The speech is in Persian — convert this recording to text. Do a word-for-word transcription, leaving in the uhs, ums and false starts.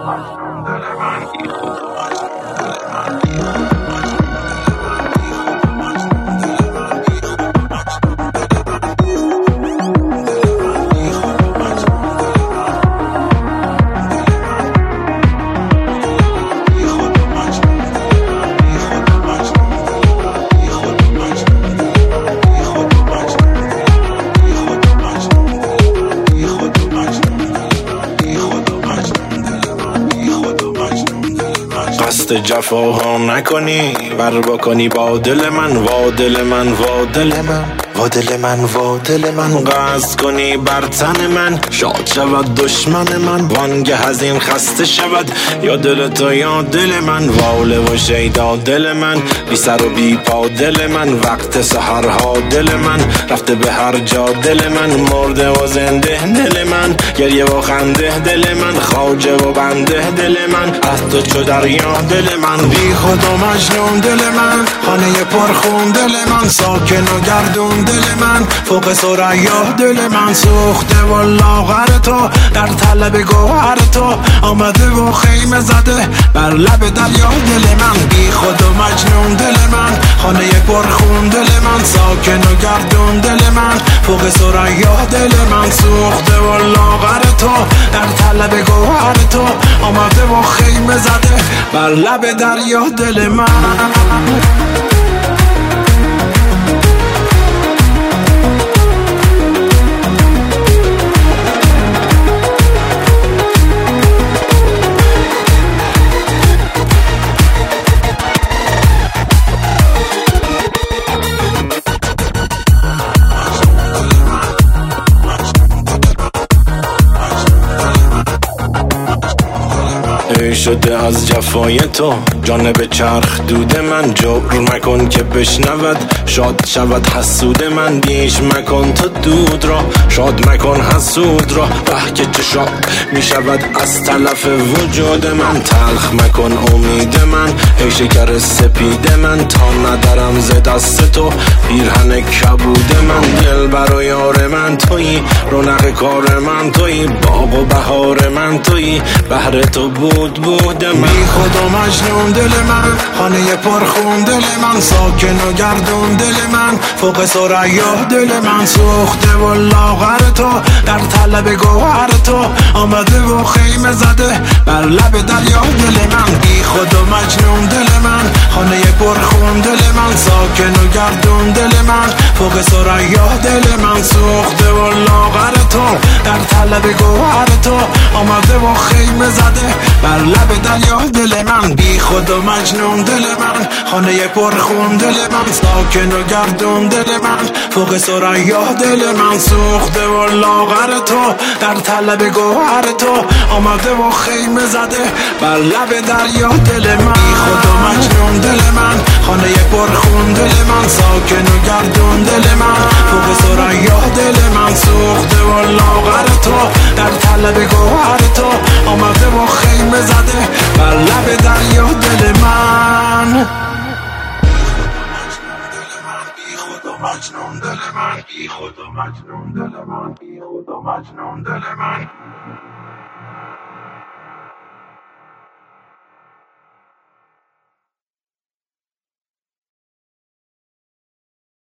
جفاها نکنی بر بکنی با دل من، وا دل من، وا دل من، وا دل من، وا دل من. قصد کنی بر تن من، شاد شود دشمن من، وانگه از این خسته شود یا دل تو یا دل من. واله و شیدا دل من، بی سر و بی پا دل من، وقت سحرها دل من، رفته به هر جا دل من، مرده و زنده دل من، گریه و خنده دل من، خواجه و بنده دل من، از تو چو دریا دل من. بی خود و مجنون دل من، خانه پرخون دل من، ساکن و گردون دل من، فوق ثریا دل من، سوخته و لاغر تو در طلب گوهر تو، آمده و خیمه زده بر لب دریا دل من. بی خود و مجنون دل من، خانه پرخون دل من، ساکن و گردون دل من، فوق ثریا دل من، سوخته و لاغر تو در طلب گوهر تو، آمده و خیمه زده بر لب دریا دل من. شده از جفای تو جانب چرخ دود من، جبر مکن که بشنود شاد شود حسود من، بیش مکن تو دود را شاد مکن حسود را، به که چه شاد می شود از تلف وجود من، تلخ مکن امید من ای شکر سپید من، تا ندارم ز دست تو پیرهن کبود من، دل بر یار من تویی، رونق کار من تویی، باغ و بهار من تویی، بهر تو بود بود من. بی خود و مجنون دل من، خانه پرخون دل من، ساکن و گردون دل من، فوق ثریا دل من، سوخته و لاغر تو در طلب گوهر تو، آمده و خیمه زده بر لب دریا دل من. بی خود و مجنون دل من، خانه پرخون دل من، ساکن و گردون دل من، فوق ثریا دل من، سوخته و لاغر تو در طلب گوهر تو، آمده و خیمه زده بر لب دریا دل من. بی خود و مجنون دل من، خانه پرخون دل من، ساکن و گردون دل من، فوق ثریا دل من، سوخته و لاغر تو در طلب گوهر تو، آمده و خیمه زده بر لب دریا دل من. بی خود و مجنون دل من، خانه پرخون دل من، ساکن و گردون دل من، فوق ثریا دل من، سوخته و لاغر تو در طلب گوهر تو، آمده و خیمه زده بر لب دریا دل من. بی خود و مجنون دل من، بی خود و مجنون دل من، بی خود و مجنون دل من.